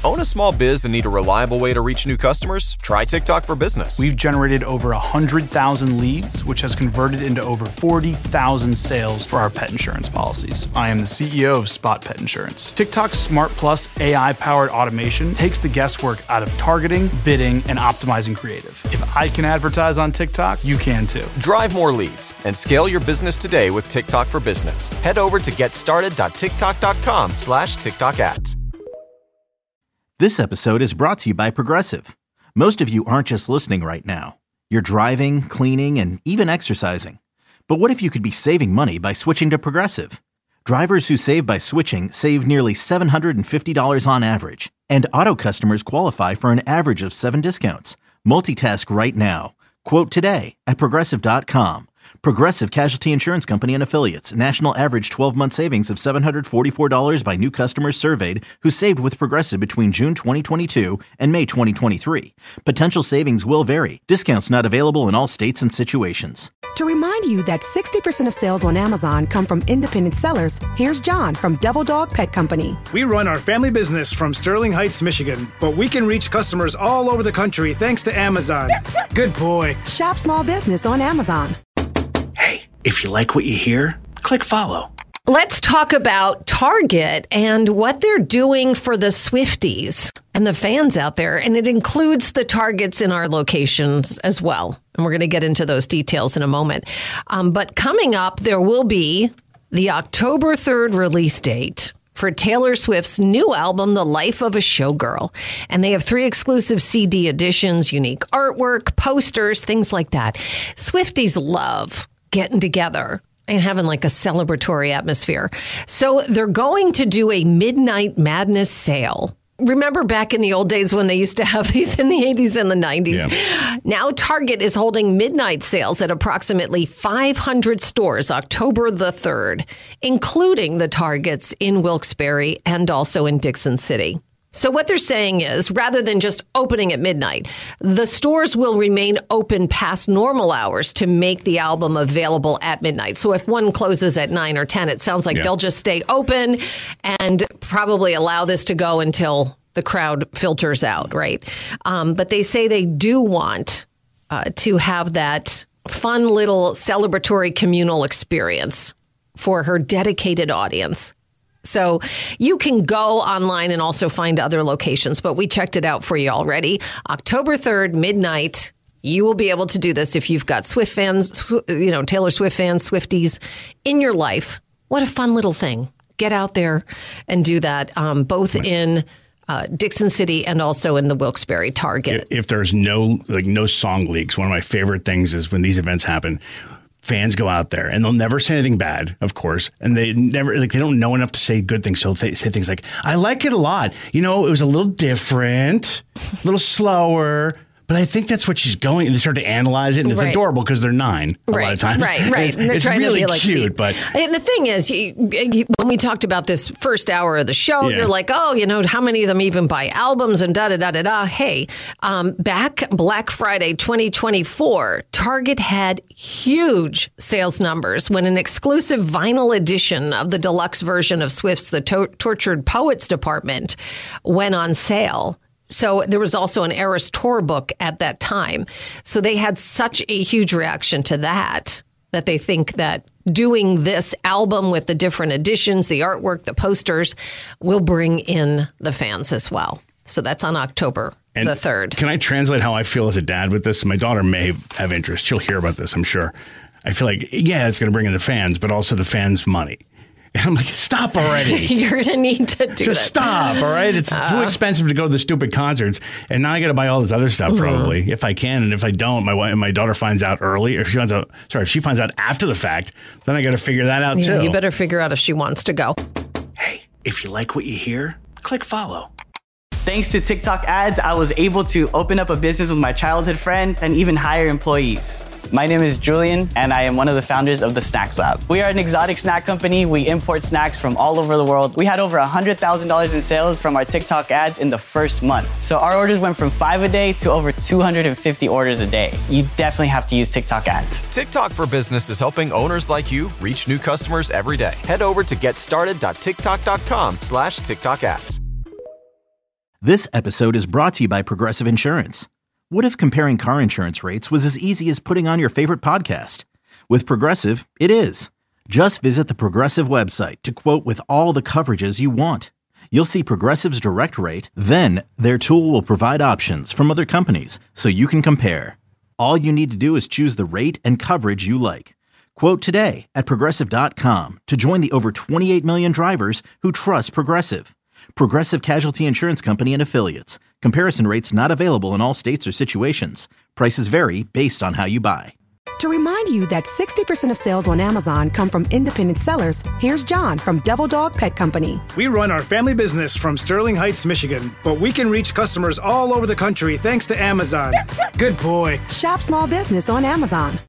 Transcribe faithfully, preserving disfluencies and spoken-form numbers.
Own a small biz and need a reliable way to reach new customers? Try TikTok for Business. We've generated over one hundred thousand leads, which has converted into over forty thousand sales for our pet insurance policies. I am the C E O of Spot Pet Insurance. TikTok's Smart Plus A I-powered automation takes the guesswork out of targeting, bidding, and optimizing creative. If I can advertise on TikTok, you can too. Drive more leads and scale your business today with TikTok for Business. Head over to getstarted.tiktok.com slash TikTok ads. This episode is brought to you by Progressive. Most of you aren't just listening right now. You're driving, cleaning, and even exercising. But what if you could be saving money by switching to Progressive? Drivers who save by switching save nearly seven hundred fifty dollars on average. And auto customers qualify for an average of seven discounts. Multitask right now. Quote today at Progressive dot com. Progressive Casualty Insurance Company and Affiliates. National average twelve-month savings of seven hundred forty-four dollars by new customers surveyed who saved with Progressive between June twenty twenty-two and May twenty twenty-three. Potential savings will vary. Discounts not available in all states and situations. To remind you that sixty percent of sales on Amazon come from independent sellers, here's John from Devil Dog Pet Company. We run our family business from Sterling Heights, Michigan, but we can reach customers all over the country thanks to Amazon. Good boy. Shop small business on Amazon. Hey, if you like what you hear, click follow. Let's talk about Target and what they're doing for the Swifties and the fans out there. And it includes the Targets in our locations as well. And we're going to get into those details in a moment. Um, but coming up, there will be the October third release date for Taylor Swift's new album, The Life of a Showgirl. And they have three exclusive C D editions, unique artwork, posters, things like that. Swifties love getting together and having like a celebratory atmosphere. So they're going to do a Midnight Madness sale. Remember back in the old days when they used to have these in the eighties and the nineties? Yeah. Now Target is holding midnight sales at approximately five hundred stores October the third, including the Targets in Wilkes-Barre and also in Dixon City. So what they're saying is, rather than just opening at midnight, the stores will remain open past normal hours to make the album available at midnight. So if one closes at nine or ten, it sounds like yeah. they'll just stay open and probably allow this to go until the crowd filters out, right? Um, but they say they do want uh, to have that fun little celebratory communal experience for her dedicated audience. So you can go online and also find other locations, but we checked it out for you already. October third, midnight, you will be able to do this if you've got Swift fans, you know, Taylor Swift fans, Swifties in your life. What a fun little thing. Get out there and do that, um, both right. in uh, Dixon City and also in the Wilkes-Barre Target. If, if there's no like no song leaks, one of my favorite things is when these events happen, fans go out there and they'll never say anything bad, of course. And they never, like, they don't know enough to say good things. So they say things like, I like it a lot. You know, it was a little different, a little slower, but I think that's what she's going. And they start to analyze it. And it's right. adorable because they're nine a right, lot of times. Right, right. It's, and they're it's trying really to be like cute, cute. But and the thing is, you, you, when we talked about this first hour of the show, yeah. you're like, oh, you know, how many of them even buy albums and da da da da da. Hey, um, back Black Friday twenty twenty-four, Target had huge sales numbers when an exclusive vinyl edition of the deluxe version of Swift's The to- Tortured Poets Department went on sale. So there was also an Eras Tour book at that time. So they had such a huge reaction to that, that they think that doing this album with the different editions, the artwork, the posters, will bring in the fans as well. So that's on October and the third. Can I translate how I feel as a dad with this? My daughter may have interest. She'll hear about this, I'm sure. I feel like, yeah, it's going to bring in the fans, but also the fans' money. And I'm like, stop already. You're going to need to do Just that. stop, all right? It's uh, too expensive to go to the stupid concerts. And now I got to buy all this other stuff, probably, mm-hmm. if I can. And if I don't, my wife, my daughter finds out early. Or if she finds out, sorry, if she finds out after the fact, then I got to figure that out, yeah, too. You better figure out if she wants to go. Hey, if you like what you hear, click follow. Thanks to TikTok ads, I was able to open up a business with my childhood friend and even hire employees. My name is Julian, and I am one of the founders of the Snacks Lab. We are an exotic snack company. We import snacks from all over the world. We had over one hundred thousand dollars in sales from our TikTok ads in the first month. So our orders went from five a day to over two hundred fifty orders a day. You definitely have to use TikTok ads. TikTok for Business is helping owners like you reach new customers every day. Head over to getstarted.tiktok.com slash TikTok ads. This episode is brought to you by Progressive Insurance. What if comparing car insurance rates was as easy as putting on your favorite podcast? With Progressive, it is. Just visit the Progressive website to quote with all the coverages you want. You'll see Progressive's direct rate, then their tool will provide options from other companies so you can compare. All you need to do is choose the rate and coverage you like. Quote today at Progressive dot com to join the over twenty-eight million drivers who trust Progressive. Progressive Casualty Insurance Company and Affiliates. Comparison rates not available in all states or situations. Prices vary based on how you buy. To remind you that sixty percent of sales on Amazon come from independent sellers, here's John from Devil Dog Pet Company. We run our family business from Sterling Heights, Michigan, but we can reach customers all over the country thanks to Amazon. Good boy. Shop small business on Amazon.